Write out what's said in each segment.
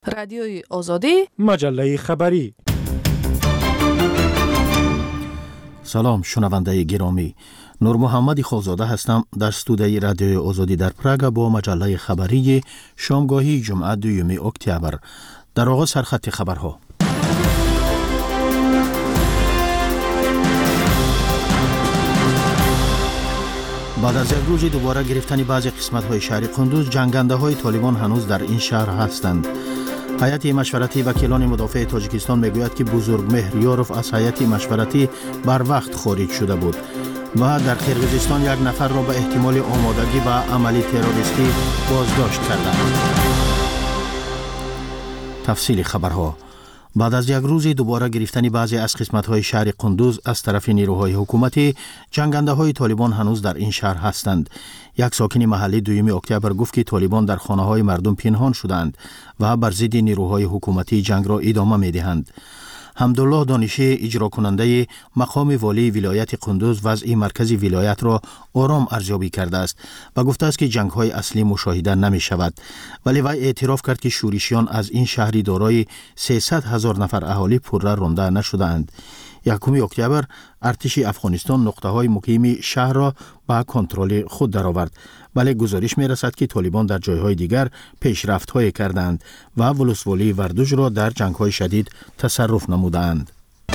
رادیوی آزادی، مجله خبری. سلام شنونده گرامی، نور محمد خالزاده هستم در استودیوی رادیوی آزادی در پراگ با مجله خبری شامگاهی جمعه 2 اکتبر. در آغاز سرخط خبرها. بعد از یک روز دوباره گرفتن بعضی قسمت‌های شهر قندوز، جنگنده‌های طالبان هنوز در این شهر هستند. هیئت مشورتی وکیلان مدافع تاجیکستان میگوید که بزرگمهر یاروف از هیئت مشورتی بر وقت خارج شده بود و در قرقیزستان یک نفر را به احتمال آمادگی به عملی تروریستی بازداشت کردند. تفصیل خبرها. بعد از یک روز دوباره گرفتن بعضی از قسمت‌های شهر قندوز از طرف نیروهای حکومتی، جنگنده‌های طالبان هنوز در این شهر هستند. یک ساکن محلی 2 اکتبر گفت که طالبان در خانه‌های مردم پنهان شدند و بر ضد نیروهای حکومتی جنگ را ادامه می‌دهند. حمدالله دانشی، اجرا کننده مقام والی ولایت قندوز، وضع مرکز ولایت را آرام ارزیابی کرده است و گفته است که جنگ‌های اصلی مشاهده نمی‌شود، ولی وی اعتراف کرد که شورشیان از این شهری دارای 300,000 نفر اهالی پرره رانده نشده‌اند. 1 اکتبر ارتش افغانستان نقطه‌های مقیم شهر را به کنترل خود درآورد، ولی گزارش می‌رسد که طالبان در جای‌های دیگر پیشرفت‌های کردند و ولسوالی وردوج را در جنگ‌های شدید تصرف نمودند.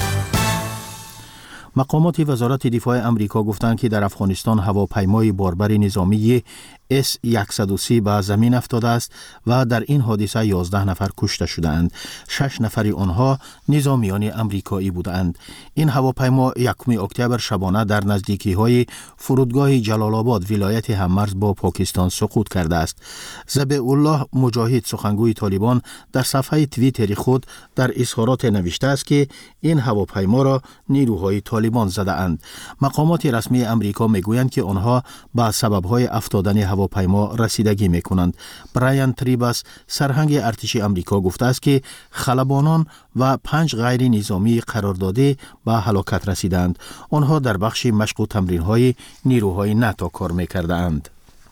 مقامات وزارت دفاع امریکا گفتند که در افغانستان هواپیمای باربر نظامی S-130 به زمین افتاده است و در این حادثه 11 نفر کشته شدند. 6 نفر آنها نظامیان امریکایی بودند. این هواپیما 1 اکتبر شبانه در نزدیکی‌های فرودگاه جلال آباد ولایت هممرز با پاکستان سقوط کرده است. ذبیح الله مجاهد، سخنگوی طالبان، در صفحه توییتر خود در اظهارات نوشته است که این هواپیما را نیروهای طالبان زده اند. مقامات رسمی امریکا میگویند که آنها به سبب‌های افتادن هواپیما رسیدگی میکنند. برایان تریباس، سرهنگ ارتش امریکا، گفته است که خلبانان و 5 غیر نظامی قراردادی به هلاکت رسیدند. آنها در بخش مشق و تمرین‌های نیروهای ناتو کار میکردند.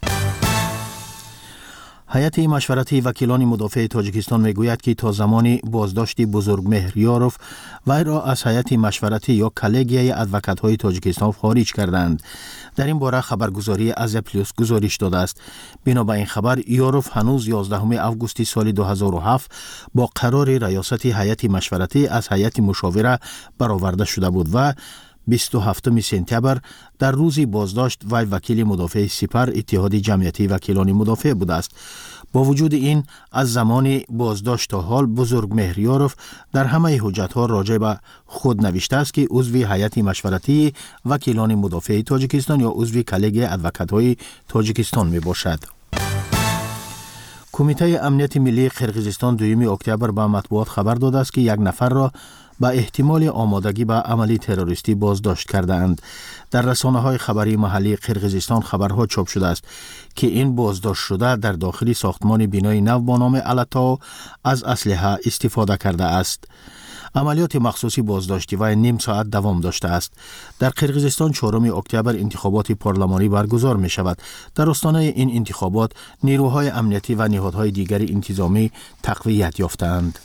هیئت مشورتی وکیلان مدافع تاجیکستان میگوید که تا زمان بازداشت بزرگمهر یاروف وی را از هیئت مشورتی یا کلگیای ادوکات‌های تاجیکستان خارج کردند. در این باره خبرگزاری آزیا پلاس گزارش داده است. بنا به این خبر، یاروف هنوز 11 آگوست سال 2007 با قرار ریاست هیئت مشورتی از هیئت مشاوره برآورده شده بود و 27 سپتامبر در روز بازداشت وی وکیل مدافع سپر اتحاد جمعیتی وکیلان مدافع بوده است. با وجود این، از زمان بازداشت تا حال بزرگمهر یاروف در همه حجت‌ها راجع به خود نوشته است که عضو هیئت مشورتی وکیلان مدافع تاجیکستان یا عضو کلگی ادوکات‌های تاجیکستان می باشد. کمیته امنیت ملی قرقیزستان 2 اکتبر به مطبوعات خبر داده است که یک نفر را با احتمال آمادگی به عملی تروریستی بازداشت کرده اند. در رسانه‌های خبری محلی قرقیزستان خبرها چاپ شده است که این بازداشت شده در داخل ساختمان بینای نو با نام الاتاو از اسلحه استفاده کرده است. عملیات مخصوصی بازداشتی و نیم ساعت دوام داشته است. در قرقیزستان 4 اکتبر انتخابات پارلمانی برگزار می شود. در آستانه این انتخابات نیروهای امنیتی و نهادهای دیگر انتظامی تقویت یافتند.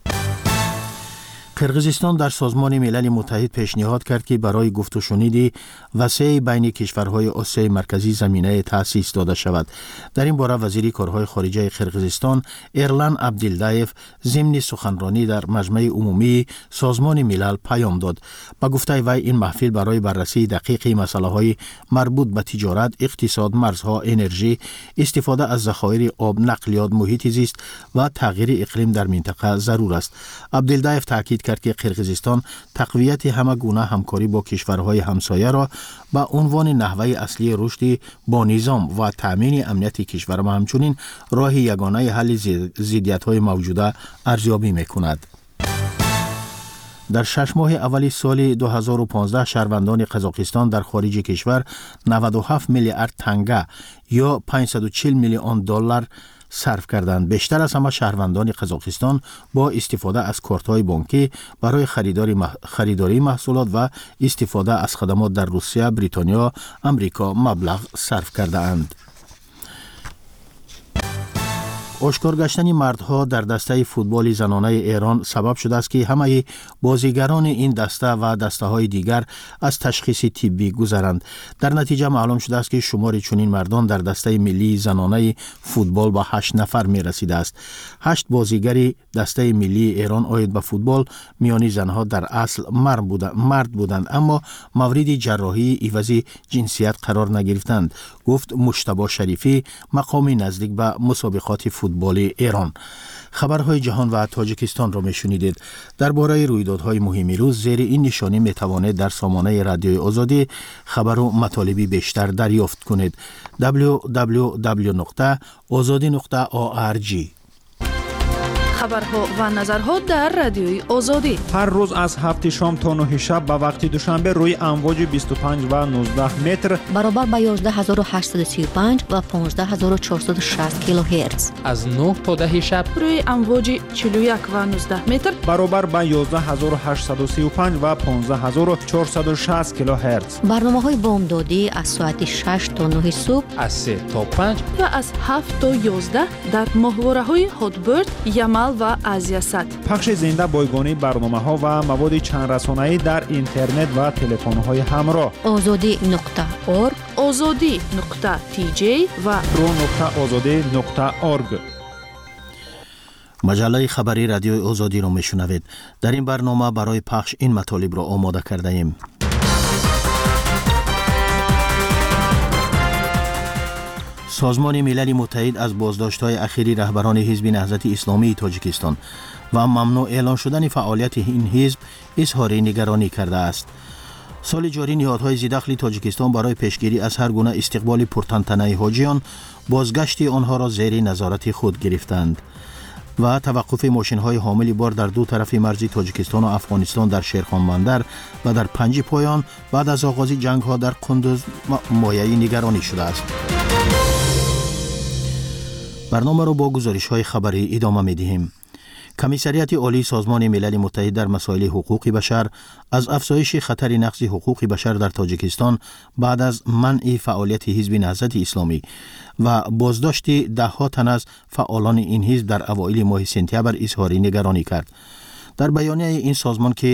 قرقیزستان در سازمان ملل متحد پیشنهاد کرد که برای گفت و شنید وسیع بین کشورهای آسیای مرکزی زمینه تأسیس داده شود. در این باره وزیر کارهای خارجه قرقیزستان ایرلان عبدالدایف ضمن سخنرانی در مجمع عمومی سازمان ملل پیام داد. با گفته وی این محفل برای بررسی دقیق مسائل مربوط به تجارت، اقتصاد، مرزها، انرژی، استفاده از ذخایر آب، نقلیات، محیط زیست و تغییر اقلیم در منطقه ضرور است. عبدالدایف تاکید کرد که قرقیزستان تقویت همه گونه همکاری با کشورهای همسایه را به عنوان نحوه اصلی رشد با نظام و تأمین امنیت کشور و همچنین راه یگانه حل ضدیت‌های موجوده ارزیابی می‌کند. در 6 ماه اول سال 2015 شهروندان قزاقستان در خارج کشور 97 میلیارد تنگه یا 540 میلیون دلار صرف کردند. بیشتر از همه شهروندان قزاقستان با استفاده از کارت‌های بانکی برای خریداری محصولات و استفاده از خدمات در روسیه، بریتانیا، امریکا مبلغ صرف کرده اند. آشکار گشتن مردها در دسته فوتبال زنانه ایران سبب شده است که همه بازیگران این دسته و دسته‌های دیگر از تشخیص طبی گذرند. در نتیجه معلوم شده است که شمار چنین مردان در دسته ملی زنانه فوتبال به 8 نفر می رسیده است. 8 بازیگر دسته ملی ایران آید به فوتبال میان زنها در اصل مرد بودند، اما مورد جراحی عوضی جنسیت قرار نگرفتند، گفت مجتبی شریفی، مقامی نزدیک به مسابقات فوتبال ایران. خبرهای جهان و تاجیکستان را میشنیدید. درباره رویدادهای مهم روز زیر این نشانی میتوانید در سامانه رادیوی آزادی خبر و مطالبی بیشتر دریافت کنید. www.azadi.org. خبرها و نظرها در رادیوی آزادی هر روز از 7 شام تا 9 شب به وقت دوشنبه روی امواج 25 و 19 متر برابر با 11835 و 15460 کیلوهرتز. از 9 تا 10 شب روی امواج 41 و 19 متر برابر با 11835 و 15460 کیلوهرتز. برنامه‌های بامدادی از ساعت 6 تا 9 صبح، از 3 تا 5 و از 7 تا 11 در ماهواره‌های هاتبرد، یمل و آزیاسات. پخش زنده بایگانی برنامه‌ها و مواد چند رسانه‌ای در اینترنت و تلفن‌های همراه. azadi.org، azadi.tj و pro.azadi.org. مجله خبری رادیوی آزادی را میشنوید. در این برنامه برای پخش این مطالب را آماده کرده ایم. سازمان ملل متحد از بازداشت‌های اخیری رهبران حزب نهضت اسلامی تاجیکستان و ممنوع اعلان شدن فعالیت این حزب اظهار نگرانی کرده است. سال جاری نهادهای ذی‌دخل تاجیکستان برای پیشگیری از هر گونه استقبال پرتنطنه حاجیان بازگشت آنها را زیر نظارت خود گرفتند و توقف ماشین‌های حامل بار در دو طرف مرز تاجیکستان و افغانستان در شیرخان بندر و در پنج پایان بعد از آغاز جنگ‌ها در قندوز مایه نگرانی شده است. برنامه را با گزارش‌های خبری ادامه می‌دهیم. کمیسریت عالی سازمان ملل متحد در مسائل حقوق بشر از افزایش خطر نقض حقوق بشر در تاجیکستان بعد از منع فعالیت حزب نهضت اسلامی و بازداشت ده‌ها تن از فعالان این حزب در اوایل ماه سپتامبر اظهار نگرانی کرد. در بیانیه این سازمان که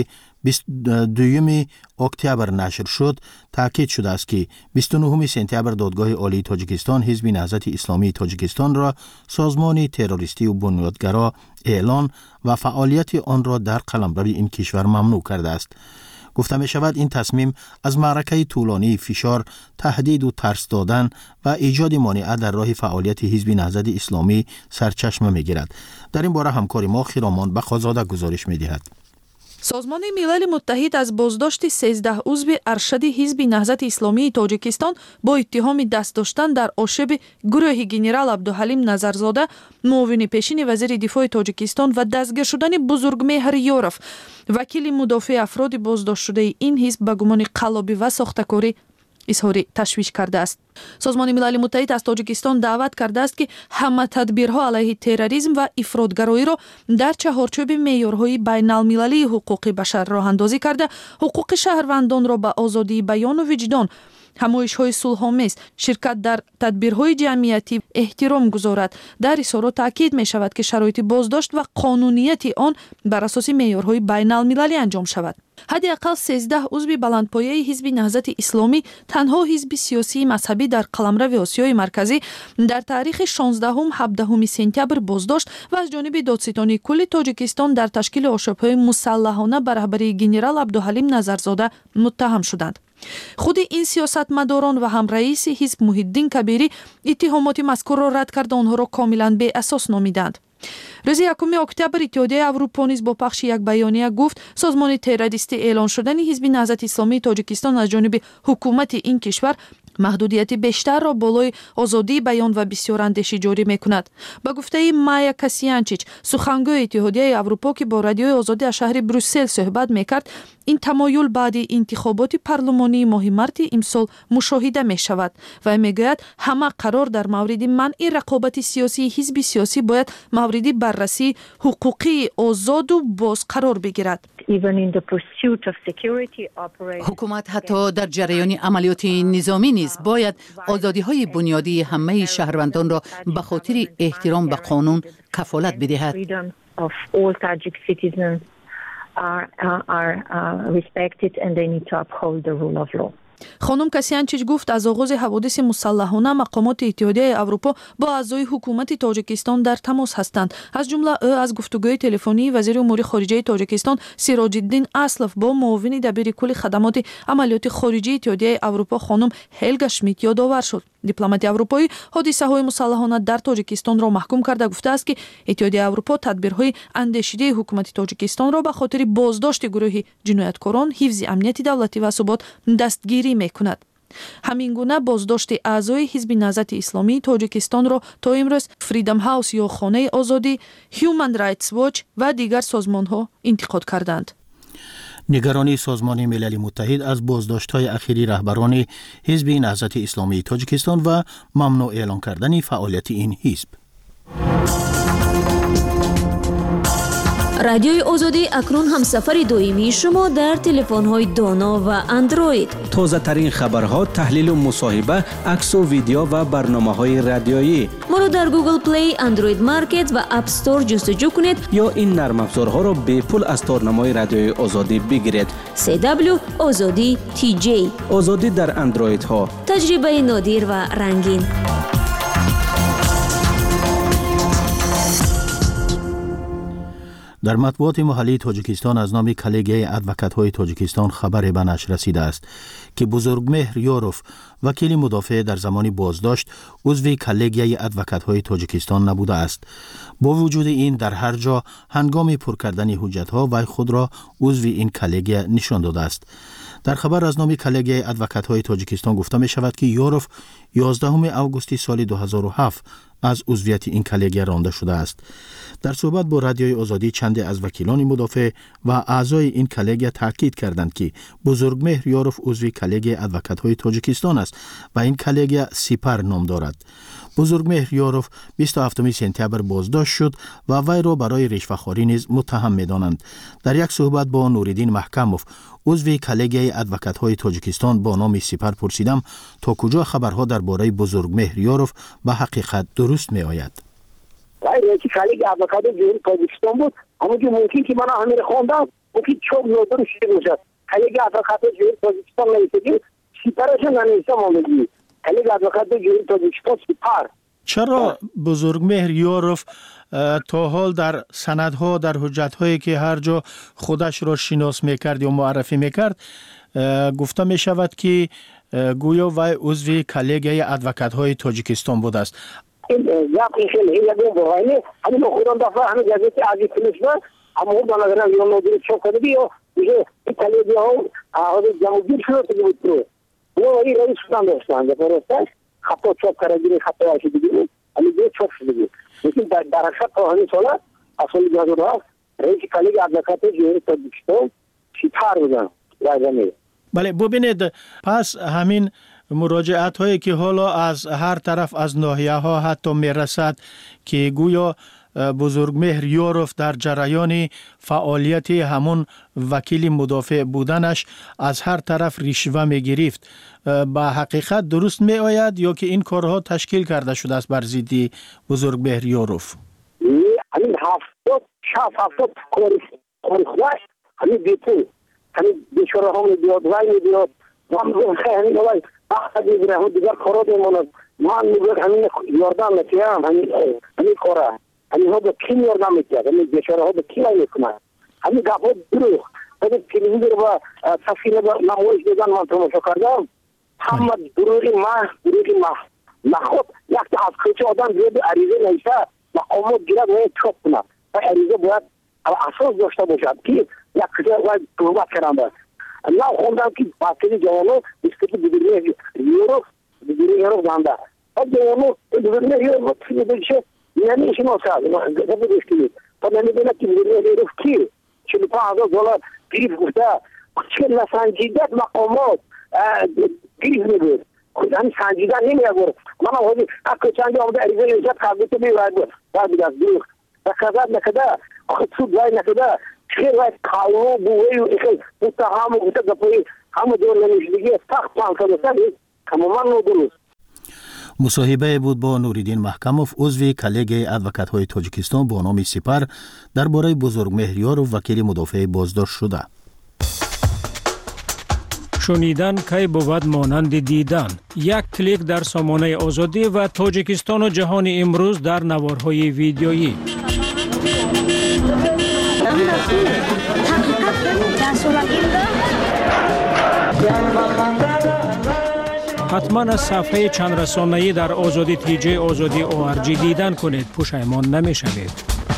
22 اکتبر نشر شد تاکید شده است که 29 سپتامبر دادگاه عالی تاجیکستان حزب نهضت اسلامی تاجیکستان را سازمان تروریستی و بنیادگرا اعلان و فعالیت آن را در قلمرو این کشور ممنوع کرده است. گفته می شود این تصمیم از معرکه طولانی فشار، تهدید و ترس دادن و ایجاد مانع در راه فعالیت حزب نهضت اسلامی سرچشمه می گیرد. در این باره همکار ما خیرامان بخازاده گزارش می دهد. سازمان ملل متحد از بازداشت 13 عضو ارشد حزب نهضت اسلامی تاجیکستان با اتهام دست داشتن در آشوب گروه گنرال عبدالحلیم نظرزاده، معاون پیشین وزیر دفاع تاجیکستان و دستگیر شدن بزرگمهر یورف، وکیل مدافع افراد بازداشت شده این حزب به گمان قلابی و ساختکاری اظهار تشویش کرده است. سازمان ملل متحد از تاجیکستان دعوت کرده است که همه تدبیرها علیه تروریسم و افراطگرایی را در چهارچوب معیارهای بین المللی حقوق بشر راه اندازی کرده، حقوق شهروندان را به آزادی بیان و وجدان، همایش‌های صلح‌آمیز، شرکت در تدبیرهای جمعیتی احترام گذارد. در اظهارات تاکید می‌شود که شرایط بازداشت و قانونیت آن بر اساس معیارهای بین المللی انجام شود. حداقل 13 عضو بلندپایه حزب نهضت اسلامی، تنها حزب سیاسی مذهبی در قلمرو آسیای مرکزی، در تاریخ 16-17 سپتامبر بازداشت و از جانب دادستانی کل تاجیکستان در تشکیل آشوب‌های مسلحانه به رهبری گنرال عبدالحلیم نظرزاده متهم شدند. خود این سیاستمداران و هم رئیس حزب محی‌الدین کبیری اتهامات مذکور را رد کرده آنها را کاملا بی اساس نامیدند. روز 1 اکتبر اتحادیه اروپا نیز با پخش یک بیانیه گفت سازمان تروریستی اعلان شدن حزب نهضت اسلامی تاجیکستان از جانب حکومت این کشور محدودیت بیشتر را بالای آزادی بیان و بسیار اندیشی جاری می‌کند. با گفته مایا کاسیانچیچ، سخنگوی اتحادیه اروپا که با رادیوی آزادی از شهر بروسل صحبت می‌کرد، این تمایل بعد انتخابات پارلمانی ماه مارس امسال مشاهده می‌شود و می‌گوید همه قرار در مورد منع رقابت سیاسی حزب سیاسی باید مورد بررسی حقوقی آزاد و باز قرار بگیرد. حکومت حتی در جریان عملیات نظامی نیز باید آزادی‌های بنیادی همه شهروندان را به خاطر احترام به قانون کفالت بدهد. خانم کسیانچیچ گفت از آغاز حوادث مسلحانه مقامات اتحادیه اروپا با اعضای حکومت تاجیکستان در تماس هستند. از جمله او از گفتگوی تلفنی وزیر امور خارجه تاجیکستان سیراج الدین اسلف با معاون دبیر کل خدمات عملیات خارجی اتحادیه اروپا خانم هلگا شمیت یادآور شد. دیپلمات اروپایی حادثه‌های مسلحانه در تاجیکستان را محکوم کرده گفته است که اتحادیه اروپا تدبیرهای اندیشیده حکومت تاجیکستان را به خاطر بازداشت گروه جنایتکاران، حفظ امنیت دولتی و ثبات دستگیری می‌کند. همین گونه بازداشت اعضای حزب نهضت اسلامی تاجیکستان را تا امروز فریدم هاوس یا خانه آزادی، هیومن رایتس واچ و دیگر سازمان‌ها انتقاد کردند. نگرانی سازمان ملل متحد از بازداشت‌های اخیری رهبران حزب نهضت اسلامی تاجیکستان و ممنوع اعلام کردن فعالیت این حزب. رادیوی آزادی اکنون همسفر دائمی شما در تلفن‌های دانا و اندروید. تازه ترین خبرها، تحلیل و مصاحبه، عکس و ویدیو و برنامه‌های رادیویی. ما را در گوگل پلی، اندروید مارکت و اپ استور جستجو کنید یا این نرم افزارها را به پول از تارنمای رادیوی آزادی بگیرید. CW آزادی TJ. آزادی در اندروید ها. تجربه نادر و رنگین. در مطبوعات محلی تاجیکستان از نام کلگی ادوکات‌های تاجیکستان خبر به نشر رسیده است که بزرگمهر یوروف وکیل مدافع در زمان بازداشت عضو کلگی ادوکات‌های تاجیکستان نبوده است. با وجود این در هر جا هنگام پر کردن حجت‌ها وی خود را عضو این کلگی نشان داده است. در خبر از نام کلگی ادوکات‌های تاجیکستان گفته می شود که یوروف 11 آگوست سال 2007 از عضویت این کلگی رانده شده است. در صحبت با رادیوی آزادی چند از وکیلان مدافع و اعضای این کلگی تاکید کردند که بزرگمهر یوروف عضو کلگی ادوکات‌های تاجیکستان است و این کلگی سپر نام دارد. بزرگمهر یوروف 27 سپتامبر بازداشت شد و وی را برای رشوه‌خواری نیز متهم می‌دانند. در یک صحبت با نوریدین محکموف عضو کلگی ادوکات‌های تاجیکستان با نام سپر پرسیدم تا کجا خبرها درباره بزرگمهر یوروف به حقیقت درست می‌آید. رئیس کلگی ادوکات‌های تاجیکستان بود، اما که ممکن که من همین خواندم ممکن چوب نوتر شده باشد. کلگی ادوکات‌های تاجیکستان نیست، سپرش نمیشه مولدی. کلگی ادوکات‌های تاجیکستان سپر. چرا بزرگمهر یوروف تا حال در سندها، در حجت‌هایی که هر جا خودش را شناس می‌کرد یا معرفی می‌کرد گفته می‌شود که گویا وی عضو کلگی ادوکات‌های تاجیکستان بوده است؟ این یکی خیلی باید همین خودم دفعه همین جزیره عزیز کنشم اما اون دانشجویان یون نودی چوب کردی و دیگه کلگی ها آوری جمعی شده بود رو و این رئیس سودان داشتند درسته خطا چوب کردی خطا اشیدی بود ولی دیگه چوب شده بود لیکن در حقیقت تا همین سال اصلی جزیره رئیس کلگی ادوکات‌های تاجیکستان سپر بودن رایزنی. بله ببینید پس همین مراجعت هایی که حالا از هر طرف از ناحیه ها حتی میرسد که گویا بزرگمهر یوروف در جریان فعالیت همون وکیل مدافع بودنش از هر طرف رشوه میگرفت، به حقیقت درست می آید یا که این کارها تشکیل کرده شده است بر ضد بزرگمهر یوروف؟ همین 70 کارخواش همین بیتون همین بیچاره ها میدیاد وای میدیاد من خیلی وای بعد میگیره دیگر کارا دیمون من میگم همین یاردم میکنم همین کارا همین ها به کی یاردم میکنه همین بیچاره ها به کی میکنه همین گپا دروغ بعد تلویزیون و صفحه با نمایش دادن من تماشا کردم همه دروغی ما خود یک از کچه آدم زیاد عریضه نیسته و آمود گیرد باید چوب کنه و عریضه باید اساس داشته باشد که یک کچه باید صحبت کردن نه خوندم که باطلی جوانو اسکتی بزرگمهر یوروف دانده و جوانو بزرگمهر یوروف چیزی بگشه نمیشناسد نمیدونید و نمیدونه که بزرگمهر یوروف کی $45,000 گریف گفته چه نسنجیدت مقامات گریف میگوید همین سنجیدن نمیگوید من هم اکو چندی آمده عریضه نجات قبلیتو میباید باید از دوخ و کذب نکده خود سود باید نکده چه وقت کالو بویی که متهم و متقبلی همه دور نمیشدگی سخت پانکردن تماما نودروست. مصاحبه بود با نوریدین محکموف عضو کلیگ ادوکات های تاجیکستان با نام سپر درباره بزرگمهریار و وکیل مدافع بازداشت شده. شنیدن کی بود مانند دیدن. یک کلیک در سامانه آزادی و تاجیکستان و جهان امروز در نوارهای ویدیویی. حتما از صفحه چند رسانه‌ای در آزادی تیجه آزادی ORG دیدن کنید، پشیمان نمی‌شوید.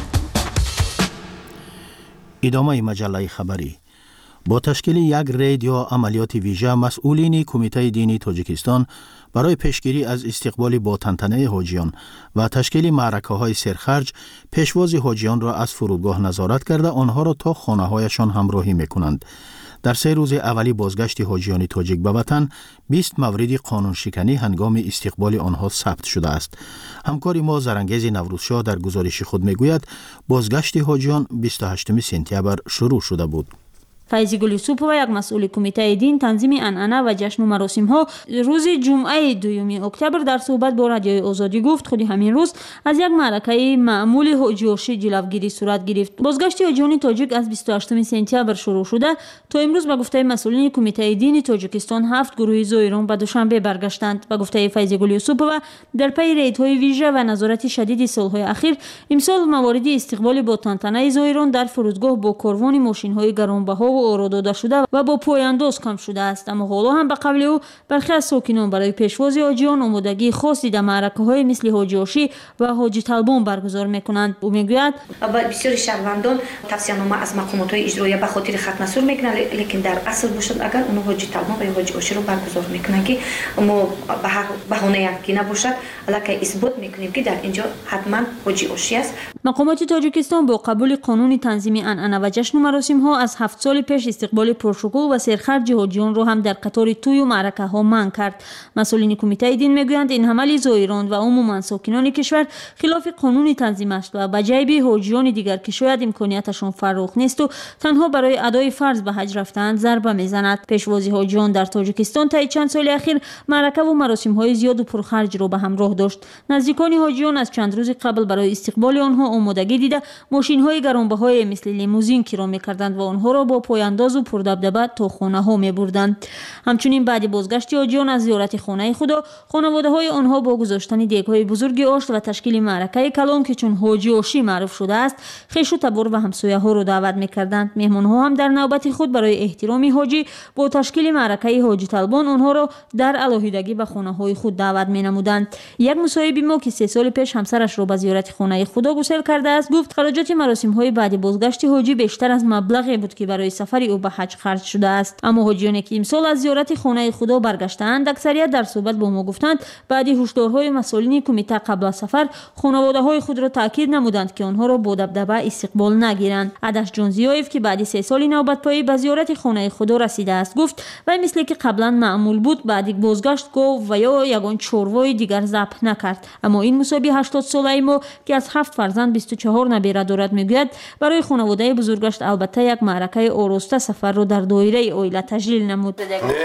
ادامه مجله خبری. با تشکیل یک رید یا عملیات ویژه مسئولین کمیته دینی تاجیکستان برای پیشگیری از استقبال با تنتنه حاجیان و تشکیل معرکه‌های سرخرج پیشواز حاجیان را از فرودگاه نظارت کرده آنها را تا خانه‌هایشان همراهی می‌کنند. در 3 روز اولی بازگشت حاجیان تاجیک به وطن 20 مورد قانون شکنی هنگام استقبال آنها ثبت شده است. همکار ما زرنگیز نوروزشاه در گزارش خود میگوید بازگشت حاجیان 28 سپتامبر شروع شده بود. فایزی گل یوسوپова یک مسئول کمیته دین تنظیم انعنه و جشن و مراسم ها روز جمعه 2 اکتبر در صحبت با رادیوی آزادی گفت خودی همین روز از یک معرکه معمول حاجیوشی جلوگیری صورت گرفت. بازگشت حاجیان تاجیک از 28 سپتامبر شروع شده تا امروز به گفته مسئولین کمیته دین تاجیکستان 7 گروه زایران به دوشنبه برگشتند. به گفته فایزی گل یوسوپова در پی ریدهای ویژه و نظارت شدید سالهای اخیر امسال موارد استقبال با تنتنه زایران در فرودگاه با کاروان ماشین‌های گرانبها آورده داده شده و با پایانداز کم شده است. اما حالا هم به قول او برخی از ساکنان برای پیشواز حاجیان آمادگی خاصی در معرکه‌های مثل حاجیوشی و حاجی طلبان برگزار می‌کنند. او میگوید بسیاری شهروندان توصیه‌نامه از مقامات اجرایی به خاطر ختم سور میکنند، لیکن در اصل باشد اگر اون حاجی طلبان و حاجیوشی رو برگزار میکنند که ما به هر بهانه یکی نباشد الکی اثبات میکنیم که در اینجا حتما حاجیوشی است. مقامات تاجیکستان با قبول قانون تنظیم انعنه و جشن و مراسم ها از 7 سال پیش استقبال پرشکوه و سرخرج حاجیان را هم در قطار توی و معرکه ها منع کرد. مسئولین کمیته دین میگویند این حمل زایران و عموما ساکنان کشور خلاف قانون تنظیم است و به جیب حاجیان دیگر که شاید امکانیتشان فراخ نیست و تنها برای ادای فرض به حج رفتند ضربه میزند. پیشوازی حاجیان در تاجیکستان طی چند سال اخیر معرکه و مراسم های زیاد و پرخرج را به همراه داشت. نزدیکان حاجیان از چند روز قبل برای استقبال آنها آمادگی دیده ماشین های گرانبهای مثل لیموزین کرایه می‌کردند و آنها را با پایانداز و پردبدبه تا خانه ها می‌بردند. همچنین بعد بازگشت حاجیان از زیارت خانه خدا، خانواده های آنها با گذاشتن دیگ‌های بزرگ آشت و تشکیل معرکه کلان که چون حاجیوشی معروف شده است، خویش و تبر و همسایه ها را دعوت می‌کردند. مهمان ها هم در نوبت خود برای احترام حاجی با تشکیل معرکه حاجی طلبان آنها را در علاهیدگی به خانه های خود دعوت می‌نمودند. یک مصاحب ما که 3 سال پیش همسرش را به زیارت خانه خدا گسیل کرده است گفت خراجات مراسم های بعد بازگشت حاجی بیشتر از مبلغی بود که برای سفر او به حج خرج شده است. اما حاجیانی که امسال از زیارت خانه خدا برگشتند اکثریت در صحبت با ما گفتند بعد هشدارهای مسئولین کمیته قبل از سفر خانواده های خود را تاکید نمودند که آنها را با دبدبه استقبال نگیرند. عدش جونزیایف که بعد 3 سال نوبت پایی به زیارت خانه خدا رسیده است گفت و مثل که قبلا معمول بود بعد بازگشت گفت و یا یگان چوروای دیگر ذبح نکرد. اما این مصابی 80 ساله ما که از 7 فرزند 24 نبیره دارد میگوید برای خانواده بزرگش البته یک معرکه آراسته سفر رو در دایره اویله تجلیل نمود.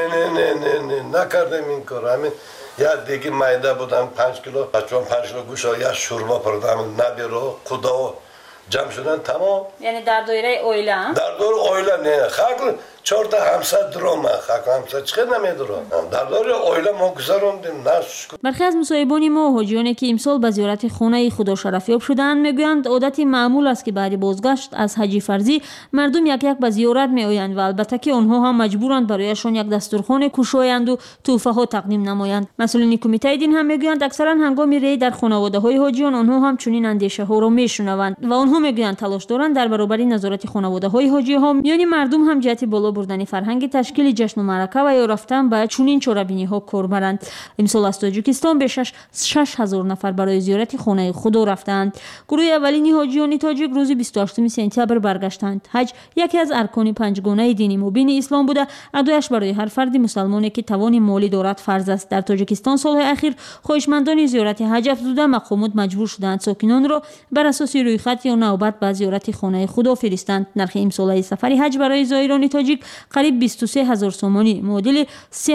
نه نکردم این کار. همین یا دیگه مایده بودم 5 کیلو بچه‌ام 5 کیلو گوشت یا شوربا پردم نبیرو خدا جمع شدن تمام. یعنی در دایره اویله در دایره اویله نه خاک 4 تا 700 درم خاک 700 چقدر نمیدرم در دایره اویله ما گذروندیم نش. برخی از مصاحبان ما حاجیانی که امسال به زیارت خانه خدا شرفیاب شدند میگویند عادت معمول است که بعد بازگشت از حج فرضی مردم یک یک به زیارت میآیند و البته که آنها هم مجبورند برایشان یک دسترخوان کوشایند و تحفه ها تقدیم نمایند. مسئولین کمیته دین هم میگویند اکثرا هنگام رید در خانواده های حاجیان آنها هم چنین اندیشه ها را میشنوند و آنها میگویند تلاش دارند در برابر نظارت خانواده های حاجی ها یعنی مردم هم جهت بالا بردن فرهنگ تشکیل جشن و معرکه و یا رفتن به چنین چوربینی ها کار برند. امسال از تاجیکستان به 6000 نفر برای زیارت خانه خدا رفتند. گروه اولین حاجیان تاجیک روز 28 سپتامبر برگشتند. حج یکی از ارکان پنجگانه دین مبین اسلام بوده. ادایش برای هر فرد مسلمانی که توان مالی دارد فرض است. در تاجیکستان سالهای اخیر خواهشمندان زیارت حج افزوده مقامات مجبور شدند ساکنان را بر اساس رویخط یا نوبت به زیارت خانه خدا فرستند. نرخ امساله سفر حج برای زائران تاجیک قریب 23000 سومانی معادل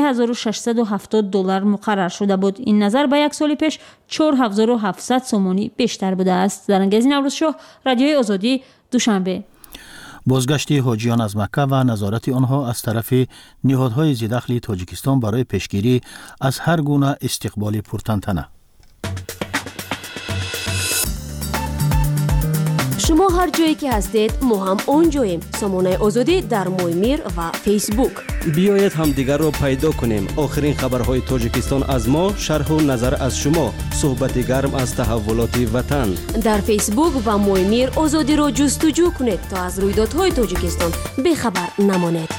$3670 مقرر شده بود. این نظر به یک سال پیش 4700 سومانی بیشتر بوده است. زرنگزی نوروزشاه، رادیوی آزادی، دوشنبه. بازگشت حاجیان از مکه و نظارت آنها از طرف نهادهای ذی‌دخل تاجیکستان برای پیشگیری از هر گونه استقبال پرتنطنه. شما هر جایی که هستید ما هم اونجاییم. سامانه آزادی در مویمیر و فیسبوک. بیایید هم دیگر را پیدا کنیم. آخرین خبرهای تاجیکستان از ما، شرح و نظر از شما، صحبت گرم از تحولات وطن. در فیسبوک و مویمیر آزادی را جستجو کنید تا از رویدادهای تاجیکستان بی‌خبر نمانید.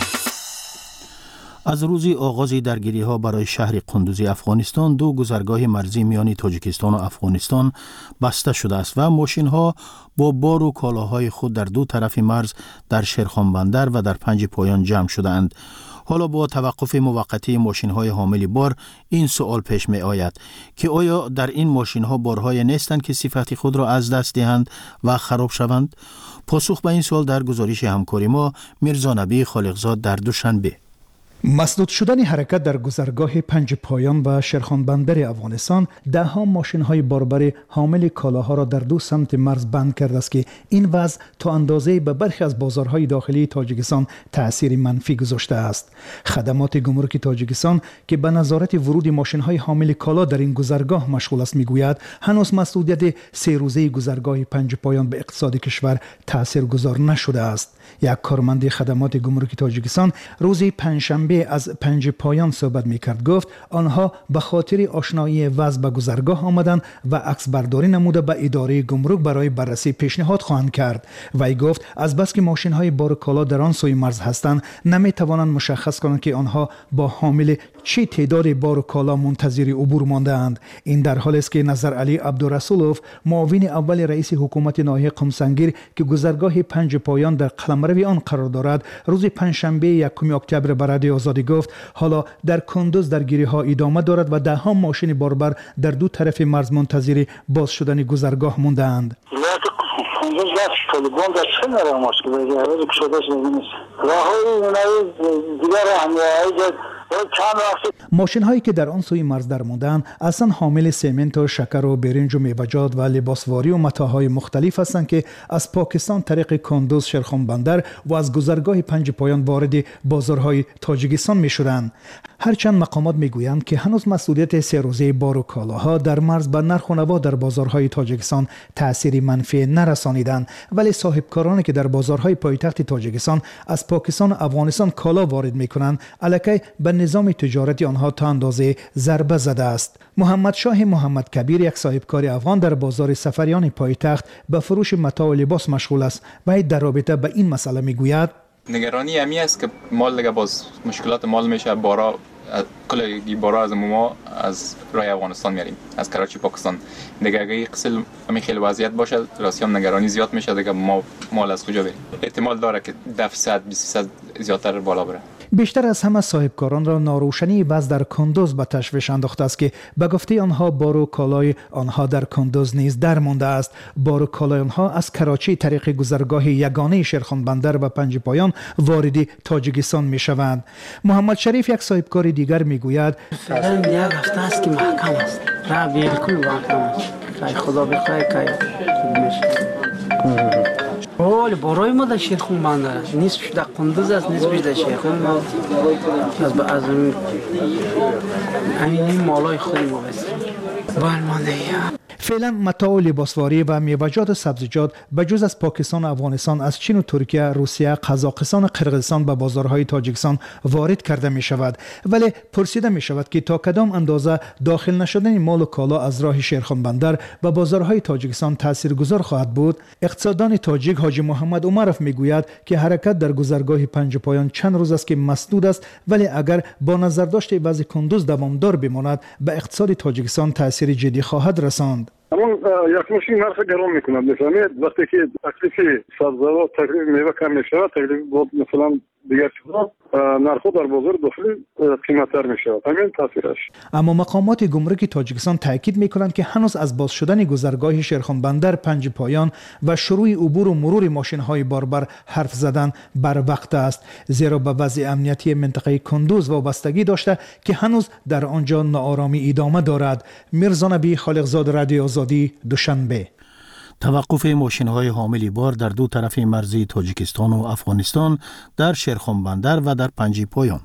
از روز آغاز درگیری ها برای شهر قندوز افغانستان 2 گذرگاه مرزی میان تاجیکستان و افغانستان بسته شده است و ماشین ها با بار و کالاهای خود در 2 طرف مرز در شیرخان بندر و در پنج پایان جمع شده اند. حالا با توقف موقتی ماشین های حامل بار این سوال پیش می آید که آیا در این ماشین ها بارهای نیستند که صفت خود را از دست دهند و خراب شوند؟ پاسخ به این سوال در گزارش همکاری ما میرزا نبی خالقزاد در دوشنبه. مسدود شدن حرکت در گذرگاه پنج پایان و شیرخان بندر افغانستان ده‌ها ماشین‌های باربر حامل کالاها را در 2 سمت مرز بند کرده است که این وضع تا اندازه‌ای به برخی از بازارهای داخلی تاجیکستان تأثیر منفی گذاشته است. خدمات گمرک تاجیکستان که به نظارت ورود ماشین‌های حامل کالا در این گذرگاه مشغول است میگوید هنوز مسدودیت 3 روزه گذرگاه پنج پایان به اقتصاد کشور تاثیرگذار نشده است. یک کارمند خدمات گمرک تاجیکستان روز پنجشنبه از پنج پایان صحبت می‌کرد. گفت آنها به خاطر آشنایی وضع به گذرگاه آمدند و عکس برداری نموده به اداره گمرک برای بررسی پیشنهاد خواهند کرد. وی گفت از بس که ماشین‌های بار کالا در آن سوی مرز هستند نمی‌توانند مشخص کنند که آنها با حامل چه تعداد بار کالا منتظر عبور مانده‌اند. این در حالی است که نظر علی عبدالرسولوف معاون اول رئیس حکومت ناحیه قمسنگیر که گذرگاه پنج پایان در قلمرو آن قرار دارد روز پنجشنبه 1 اکتبر به رادیو آزادی گفت حالا در کندوز درگیری ها ادامه دارد و ده‌ها ماشین باربر در 2 طرف مرز منتظر باز شدن گذرگاه مانده‌اند. ماشین هایی که در آن سوی مرز در موندن اصلا حامل سمنت و شکر و برنج و میوه‌جات و لباسواری و متاعهای مختلف هستند که از پاکستان طریق کندوز شیرخان بندر و از گذرگاه پنج پایان وارد بازارهای تاجیکستان می شدند. هرچند مقامات میگویند که هنوز مسئولیت 3 روزه بار و کالاها در مرز به نرخ و نوا در بازارهای تاجیکستان تأثیر منفی نرسانیدند، ولی صاحبکارانی که در بازارهای پایتخت تاجیکستان از پاکستان و افغانستان کالا وارد میکنند الکی به نظام تجارتی آنها تا اندازه ضربه زده است. محمد شاه محمد کبیر یک صاحبکار افغان در بازار سفریان پایتخت به فروش متاع و لباس مشغول است و در رابطه به این مسئله میگوید نگرانی همی است که مال دیگه باز مشکلات مال میشه. بارا کلی بارا از ما از رای افغانستان میاریم از کراچی پاکستان دیگه اگه قسم همین خیلی وضعیت باشه راسیام نگرانی زیاد میشه دیگه ما مال از کجا بریم. احتمال داره که 200 زیادتر بالا بره. بیشتر از همه صاحبکاران را ناروشنی وضع در کندوز به تشویش انداخته است که به گفته آنها بار و کالای آنها در کندوز نیز در مانده است. بار و کالای آنها از کراچی طریق گذرگاه یگانه شیرخان بندر و پنج پایان وارد تاجیکستان می شوند. محمد شریف یک صاحبکار دیگر می گوید فعلا یک هفته است که محکم است. را بالکل محکم است. خدا بخواه که ولی برای ما در شیرخان بندر است. نیست در کندوز است، نیست در شیرخان ما از همین مالای خودی ما بستیم. فعلا متاع و لباسواری و میوه‌جات و سبزیجات بجز از پاکستان و افغانستان از چین و ترکیه، روسیه، قزاقستان و قرقیزستان به بازارهای تاجیکستان وارد کرده می شود، ولی پرسیده می شود که تا کدام اندازه داخل نشدن مال و کالا از راه شیرخان بندر به بازارهای تاجیکستان تاثیرگذار خواهد بود. اقتصاددان تاجیک حاجی محمد عمرов میگوید که حرکت در گذرگاه پنج پایان چند روز است که مسدود است، ولی اگر با نظر داشته وضع کندوز دوامدار بماند به اقتصاد تاجیکستان تاثیر جدی خواهد رساند. همون یک ماشین نرخ گران میکنند. وقتی که تکلیف سبزیجات تکلیف میوه کم میشه، تکلیف مثلا دیگر چیزا نرخ در بازار داخلی قیمت‌تر میشه. همین تاثیرش. اما مقامات گمرک تاجیکستان تاکید میکنند که هنوز از باز شدن گذرگاه شیرخان بندر پنج پایان و شروع عبور و مرور ماشین‌های باربر حرف زدن بر وقت است، زیرا به وضع امنیتی منطقه کندوز وابستگی داشته که هنوز در آنجا ناآرامی ادامه دارد. میرزا نبی، خالقزاد، رادیو آزادی، دوشنبه. توقف ماشین‌های حامل بار در دو طرف مرزی تاجیکستان و افغانستان در شیرخان بندر و در پنج پایان.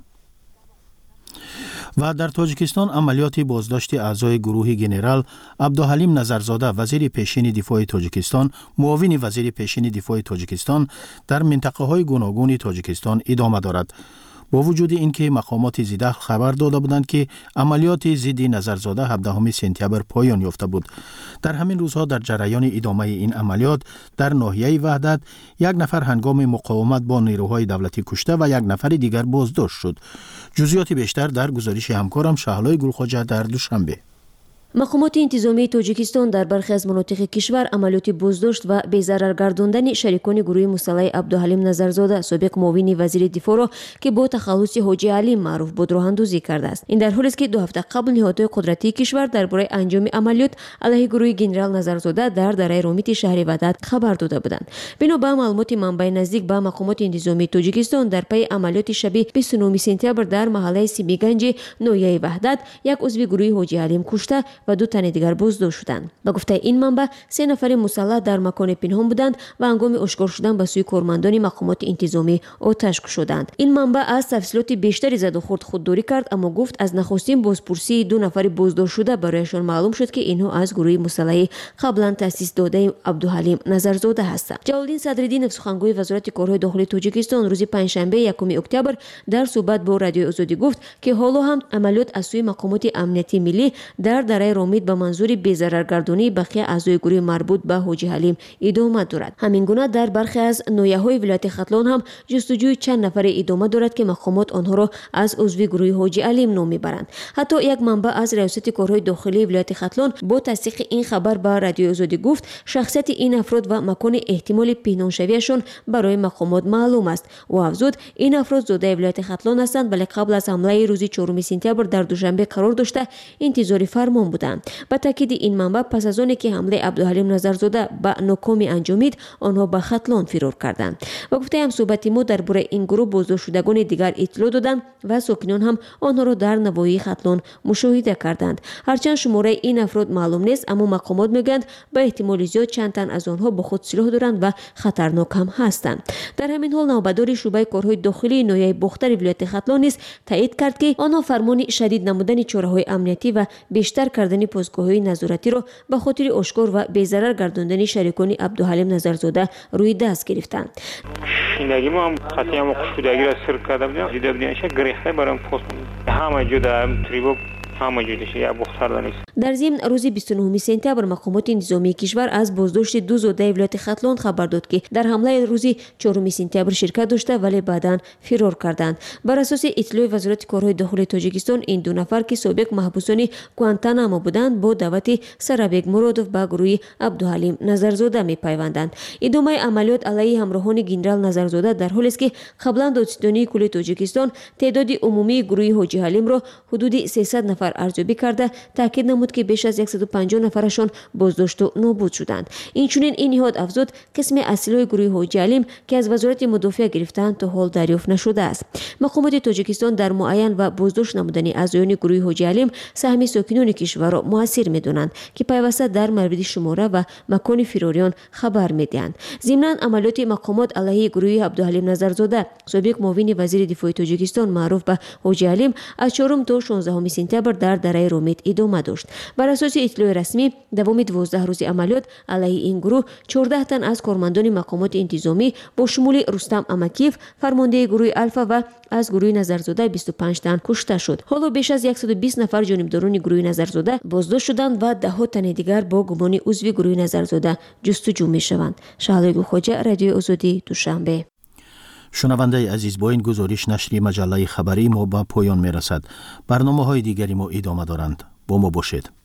و در تاجیکستان عملیات بازداشت اعضای گروه گنرال عبدالحلیم نظرزاده، وزیر پیشین دفاع تاجیکستان، معاون وزیر پیشین دفاع تاجیکستان در منطقه‌های گوناگون تاجیکستان ادامه دارد. با وجود اینکه مقامات زیده خبر داده بودند که عملیات ضد نظرزاده 17 سپتامبر پایان یافته بود. در همین روزها در جریان ادامه این عملیات در ناحیه وحدت یک نفر هنگام مقاومت با نیروهای دولتی کشته و یک نفر دیگر بازداشت شد. جزئیات بیشتر در گزارش همکارم شهلای گلخواجه در دوشنبه. مقامات انتظامی تاجیکستان در برخی از مناطق کشور عملیات بازداشت و بی‌ضرر گرداندن شریکان گروه مسلح عبدالحلیم نظرزاده، سابق معاون وزیر دفاع را که با تخلص حاجی علی معروف بود راه اندازی کرده است. این در حالی است که 2 هفته قبل نهادهای قدرتی کشور درباره انجام عملیات علیه گروه گنرال نظرزاده در دره رومیت شهر وحدت خبر داده بودند. بنا به معلومات منبع نزدیک به مقامات انتظامی تاجیکستان، در پی عملیات شب 29 سپتامبر در محله سیمیگنج ناحیه وحدت یک عضو گروه حاجی علیم کشته و 2 تن دیگر بازداشت شدند. با گفته این منبع 3 نفر مسلح در مکان پنهان بودند و هنگام اشغال شدن به سوی کارمندان مقامات انتظامی آتش کشیدند. این منبع از تفصیلات بیشتری زد و خورد خودداری کرد، اما گفت از نخستین بازپرسی 2 نفر بازداشت شده برایشان معلوم شد که اینها از گروه مسلح قبلا تأسیس داده عبدالحلیم نظرزاده هستند. جلالدین صدرالدین، سخنگوی وزارت کارهای داخلی تاجیکستان، روز پنجشنبه 1 اکتبر در صحبت با رادیو آزادی گفت که حالا هم عملیات از سوی مقامات امنیتی ملی در دره رومیت به منظور بی‌ضررگردانی بقیه اعضای گروه مربوط به حاجی حلیم ادامه دارد. همین گونه در برخی از ناحیه‌های ولایت ختلان هم جستجوی چند نفر ادامه دارد که مقامات آنها را از عضو گروه حاجی علیم نام میبرند. حتی یک منبع از ریاست کارهای داخلی ولایت ختلان با تصدیق این خبر به رادیو آزادی گفت شخصیت این افراد و مکان احتمال پنهانشویشان برای مقامات معلوم است و افزود این افراد زاده ولایت ختلان هستند، ولی قبل از حمله روز 4 سپتامبر در دوشنبه قرار داشته انتظار فرمان بودند. با تاکید این منبع پس از آنکه حمله عبدالحلیم نظرزاده به ناکامی انجامید، آنها به ختلان فرار کردند. و گفته هم صحبت ما درباره این گروه بازداشت شدگان دیگر اطلاع دادند و ساکنان هم آنها را در نواحی ختلان مشاهده کردند. هرچند شماره این افراد معلوم نیست، اما مقامات میگویند به احتمال زیاد چند تن از آنها با خود سلاح دارند و خطرناک هم هستند. در همین حال نوبدار شعبه کارهای داخلی ناحیه باختر ولایت ختلان نیز تایید کرد که آنها فرمان شدید نمودن چاره‌های امنیتی و بیشتر کردن پاسگاه‌های نظارتی را به خاطر آشکار و بی‌ضرر گرداندن شریکان عبدالحلیم نظرزاده روی دست گرفتند. شینگی ما هم خطی هم کشودگی را سر کرده بودیم، دیده بودیمش گریخته برام پست همه جدا تریبو همه جدش یا بختر نیست. در ضمن روز 29 سپتامبر مقامات انتظامی کشور از بازداشت 2 زاده ولایت ختلان خبر داد که در حمله روز 4 سپتامبر شرکت داشته ولی بعداً فرار کردند. بر اساس اطلاع وزارت کارهای داخلی تاجیکستان، این 2 نفر که سابق محبوسان گوانتانامو بودند با دعوت سرابک مرادوف به گروه عبدالحلیم نظرزاده میپیوندند. ادامه عملیات علیه همراهان گنرال نظرزاده در حالی است که قبلا دادستانی کل تاجیکستان تعداد عمومی گروه حاجی حلیم را حدود 300 نفر ارزیابی کرده تاکید نمود که بیش از 150 نفرشان بازداشت و نابود شدند. اینچنین این نهاد افزود قسم اصلی گروه حاجی علیم که از وزارت مدافع گرفتند تا حال دریافت نشده است. مقامات تاجیکستان در معین و بازداشت نمودن اعضایان گروه حاجی علیم سهم ساکنان کشور را موثر می‌دانند که پیوسته در مورد شماره و مکان فراریان خبر می‌دهند. ضمن عملیات مقامات علیه گروه عبدالحلیم نظرزاده، سابق معاون وزیر دفاع تاجیکستان معروف به حاجی علیم، از 4 تا 16 سپتامبر در دره رومیت ادامه داشت. بر اساس اطلاع رسمی دوام 12 روز عملیات علیه این گروه 14 تن از کارمندان مقامات انتظامی با شمول رستم امکیف فرمانده گروه الفا و از گروه نظرزاده 25 تن کشته شد. حالا بیش از 120 نفر جانبداران گروه نظرزاده بازداشت شدند و 10 تن دیگر با گمان عضو گروه نظرزاده جستجو می‌شوند. شهلا خواجه، رادیو آزادی، دوشنبه. شنونده عزیز، با این گزارش نشر مجله خبری ما به پایان میرسد. برنامه‌های دیگری ما ادامه دارند. با ما باشید.